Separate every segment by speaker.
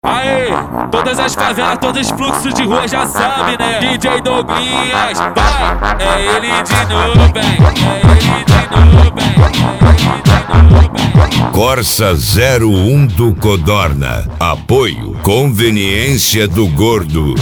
Speaker 1: Aê, todas as favelas, todos os fluxos de rua já sabe, né? DJ Douglinhas, vai, é ele de novo, é ele de novo, é ele de novo.
Speaker 2: Corsa 01 do Codorna. Apoio Conveniência do Gordo.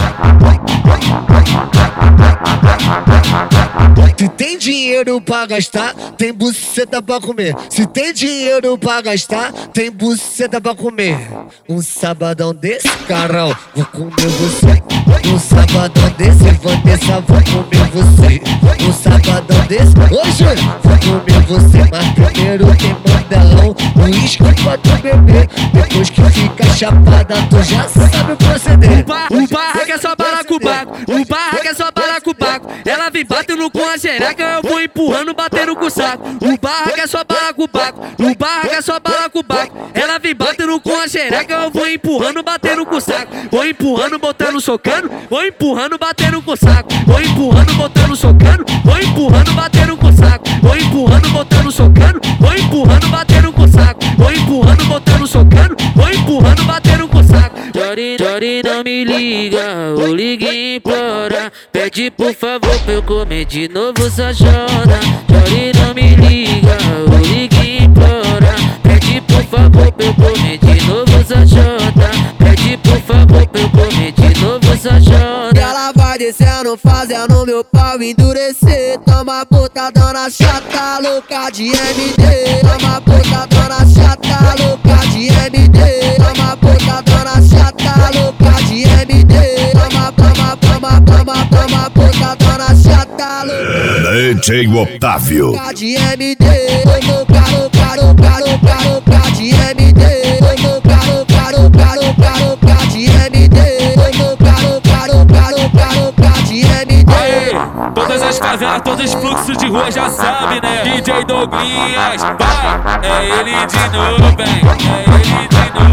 Speaker 3: Se tem dinheiro pra gastar, tem buceta pra comer. Se tem dinheiro pra gastar, tem buceta pra comer. Um sabadão desse, carão, vou comer você. Um sabadão desse, Vanessa, vou comer você. Um sabadão desse, hoje vou comer você. Mas primeiro tem mandelão, uísque pra tu beber. Depois que fica chapada, tu já sabe o proceder.
Speaker 4: O barraco é só balacobaco, o barraco é só balacobaco. Ela vem batendo com a xereca, eu vou empurrando, batendo com o saco. O barraco é só balacobaco, o barraco é só balacobaco. Ela vem batendo com a xereca, eu vou empurrando, batendo com o saco. Vou empurrando, botando, socando, vou empurrando, batendo com o saco. Vou empurrando, botando, socando, vou empurrando, batendo com o saco. Vou empurrando, botando, socando, vou empurrando, batendo com o saco. Vou empurrando, botando, socando, vou empurrando, batendo com o saco. Jory não me liga, ou liga e implora. Pede por favor pra eu comer de novo essa joda. Jory não me liga, ou liga e implora. Pede por favor pra eu comer de novo essa joda. Pede por favor pra eu comer de novo essa joda.
Speaker 5: E ela vai descendo, fazendo meu pau endurecer. Toma botadona chata, louca de MD. Toma botadona chata, louca de MD. Toma botadona chata, louca de MD. Toma botadona chata,
Speaker 2: DJ Otávio.
Speaker 5: louca de MD. Louca de MD. Louca de MD.
Speaker 1: Aê, todas as favelas, todos os fluxos de rua já sabe, né? DJ Douglinhas, vai, é ele de novo, é ele de novo.